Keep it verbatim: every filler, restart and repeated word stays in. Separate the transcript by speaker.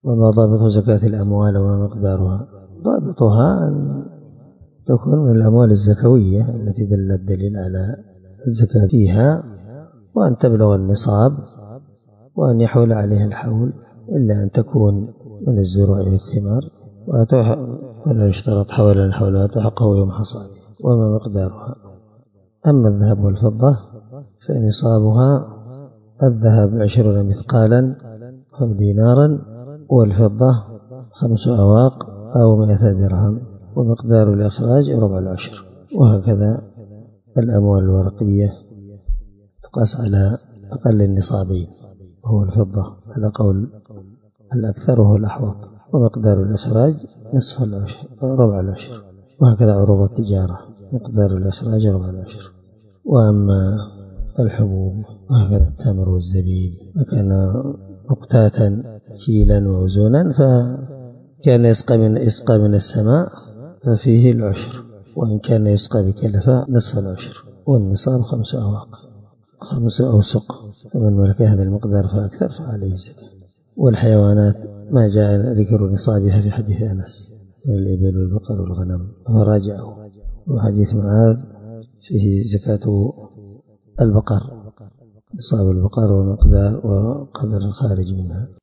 Speaker 1: وما ضابط زكاة الأموال وما مقدارها؟ ضابطها أن تكون من الأموال الزكوية التي دل الدليل على الزكاة فيها، وأن تبلغ النصاب، وأن يحول عليها الحول، إلا أن تكون من الزروع والثمار ولا يشترط حول الحول وتحقق يوم حصاده. وما مقدارها؟ أما الذهب والفضة فنصابها الذهب عشرون مثقالا أو دينارا، والفضة خمس أواق أو مئة درهم، ومقدار الإخراج ربع العشر. وهكذا الأموال الورقية تقاس على أقل النصابين وهو الفضة على قول الأكثر وهو الأحوط، ومقدار الإخراج نصف العشر ربع العشر. وهكذا عروض التجارة مقدار الإخراج ربع العشر. وأما الحبوب وهكذا التمر والزبيب وكان مقتاتا كيلا ووزونا فكان يسقى من, يسقى من السماء ففيه العشر، وإن كان يسقى بكلفة نصف العشر. والنصاب خمس أواق خمس أوسق، فمن ملك هذا المقدار فأكثر فعليه الزكاة. والحيوانات ما جاء ذكر نصابها في حديث أنس من الإبل والبقر والغنم فراجعه، وحديث معاذ فيه زكاة البقر، نصاب البقر ومقدار وقدر الخارج منها.